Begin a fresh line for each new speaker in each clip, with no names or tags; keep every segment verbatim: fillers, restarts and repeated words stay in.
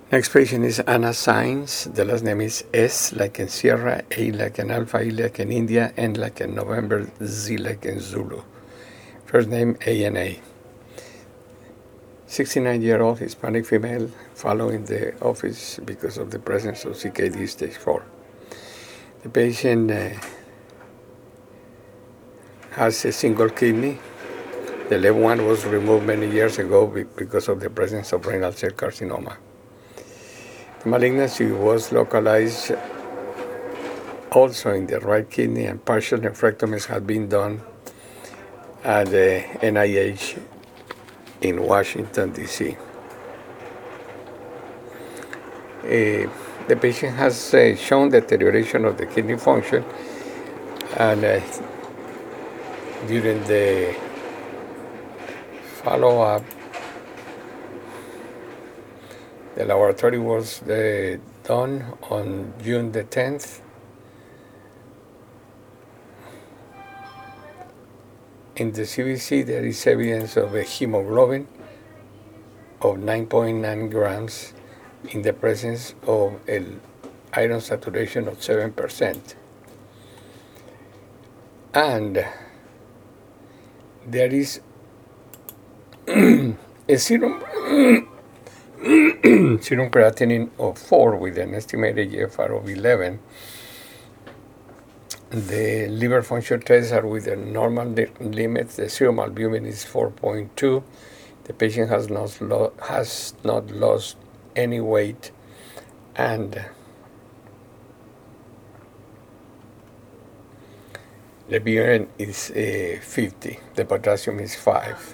Next patient is Anna Sainz. The last name is S like in Sierra, A like in Alpha, E like in India, N like in November, Z like in Zulu. First name A N A. sixty-nine-year-old Hispanic female following the office because of the presence of C K D stage four. The patient uh, has a single kidney. The left one was removed many years ago because of the presence of renal cell carcinoma. The malignancy was localized also in the right kidney, and partial nephrectomies had been done at the N I H in Washington, D C Uh, the patient has uh, shown deterioration of the kidney function, and uh, during the follow-up, the laboratory was uh, done on June the tenth. In the C B C, there is evidence of a hemoglobin of nine point nine grams in the presence of an iron saturation of seven percent. And there is a serum, serum creatinine of four with an estimated G F R of eleven. The liver function tests are within normal li- limits. The serum albumin is four point two. The patient has not, lo- has not lost any weight, and the B U N is uh, fifty. The potassium is five.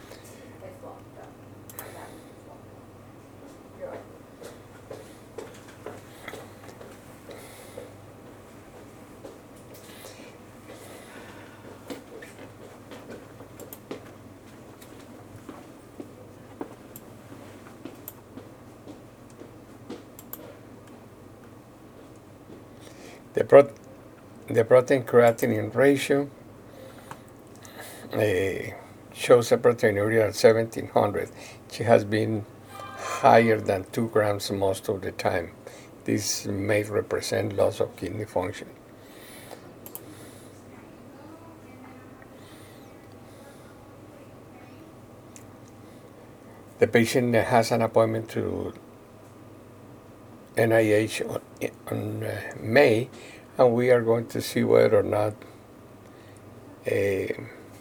The, pro- the protein creatinine ratio uh, shows a proteinuria at seventeen hundred. She has been higher than two grams most of the time. This may represent loss of kidney function. The patient has an appointment to N I H on, on uh, May, and we are going to see whether or not uh,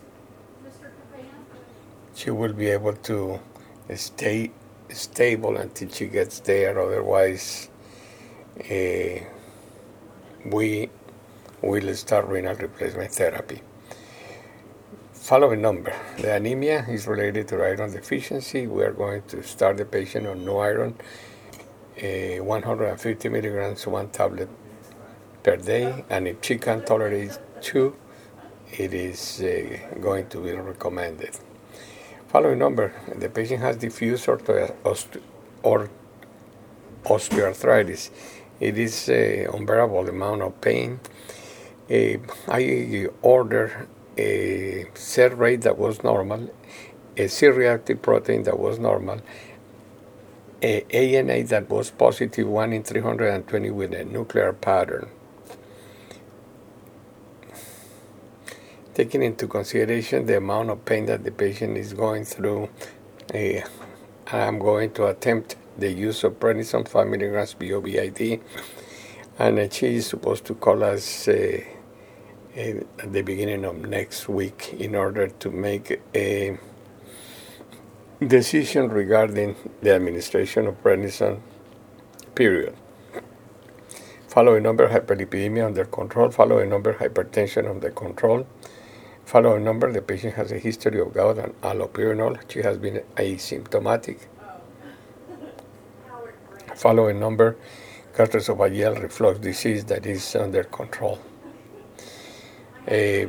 she will be able to stay stable until she gets there. Otherwise, uh, we will start renal replacement therapy. Following number. The anemia is related to iron deficiency. We are going to start the patient on no iron, uh, one hundred fifty milligrams, one tablet per day, and if she can tolerate two, it is uh, going to be recommended. Following number. The patient has diffuse ortho- oste- or osteoarthritis. It is an unbearable amount of pain. Uh, I ordered a cell rate that was normal, a C-reactive protein that was normal, a A N A that was positive one in three hundred twenty with a nuclear pattern. Taking into consideration the amount of pain that the patient is going through, uh, I'm going to attempt the use of prednisone five milligrams B O B I D, and uh, she is supposed to call us uh, at the beginning of next week in order to make a decision regarding the administration of prednisone, period. Following number, hyperlipidemia under control. Following number, hypertension under control. Following number, the patient has a history of gout and allopurinol. She has been asymptomatic. Following number, gastroesophageal reflux disease that is under control. Uh,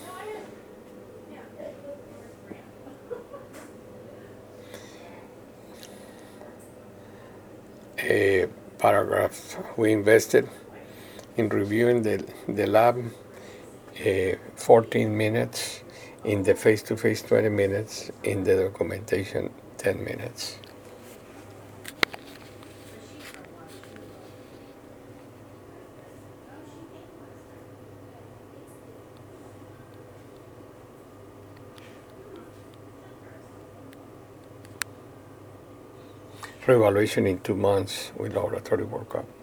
a paragraph. We invested in reviewing the, the lab uh, fourteen minutes, in the face-to-face twenty minutes, in the documentation ten minutes. reevaluation in two months with laboratory workup.